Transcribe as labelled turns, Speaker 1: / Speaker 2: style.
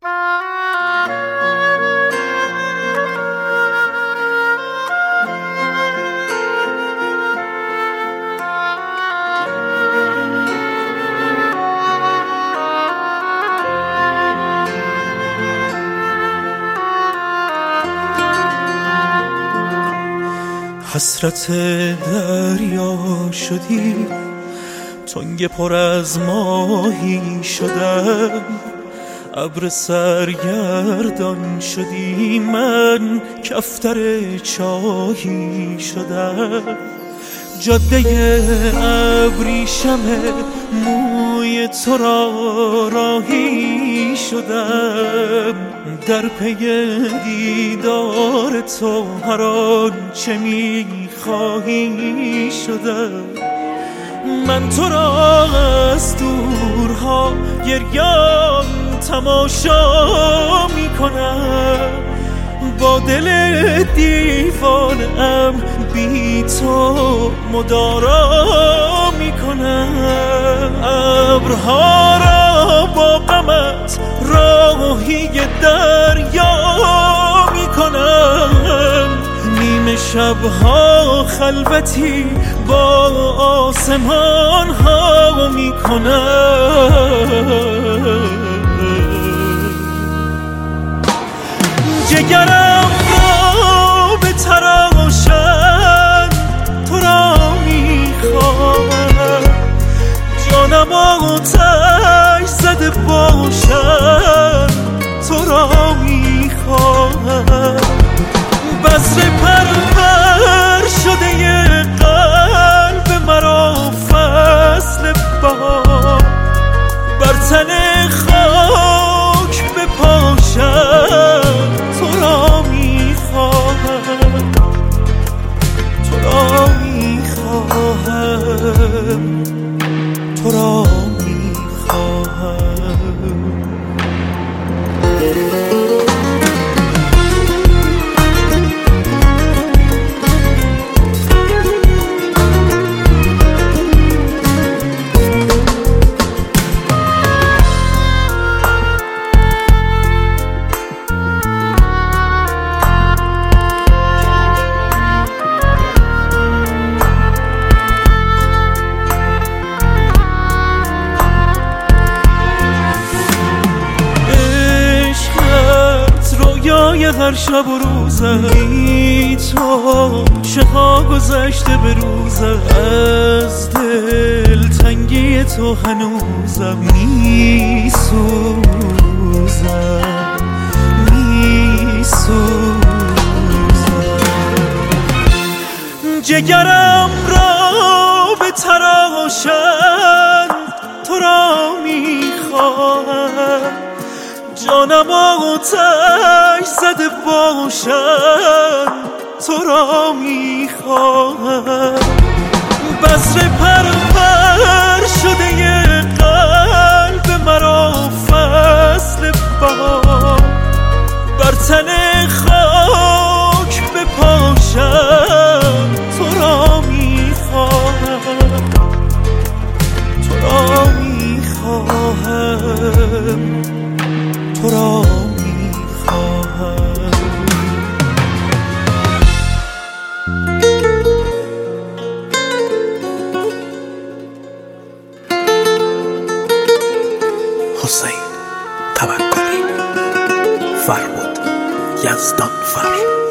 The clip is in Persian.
Speaker 1: حسرت دریا شدی، تنگ پر از ماهی شدم، ابر سرگردان شدی، من کفتر چاهی شدم، جاده ابریشم موی تو را راهی شدم، در پی دیدار تو هر آنچه می‌خواهی شدم، من تو را از دورها گریان تماشا می‌کنم، با دل دیوانه‌ام بی تو مدارا میکنم، ابرها را با غمت راهی دریا میکنم، نیمه شبها خلوتی با آسمان ها میکنم، جگرم را به تراشم تو را میخواهم، جانم آتش زده باشم تو را میخواهم، بذر پرور شده قلب مرا فصل بهار، بر تن خاک بپاشم تو را میخواهم، تو را میخواهم، تو را میخواهم. هر شب و روزم بی تو چه ها گذشته به روزم، از دل تنگی تو هنوزم میسوزم، جگرم را به تراشم تو را میخواهم، جانم آتش زده باشم تو را میخواهم، بذر پرور شده قلب مرا فصل بهار، بر تن خاک بپاشم تو را میخواهم، تو را میخواهم، تو را میخواهم.
Speaker 2: حسین توکلی، فربود یزدانفر.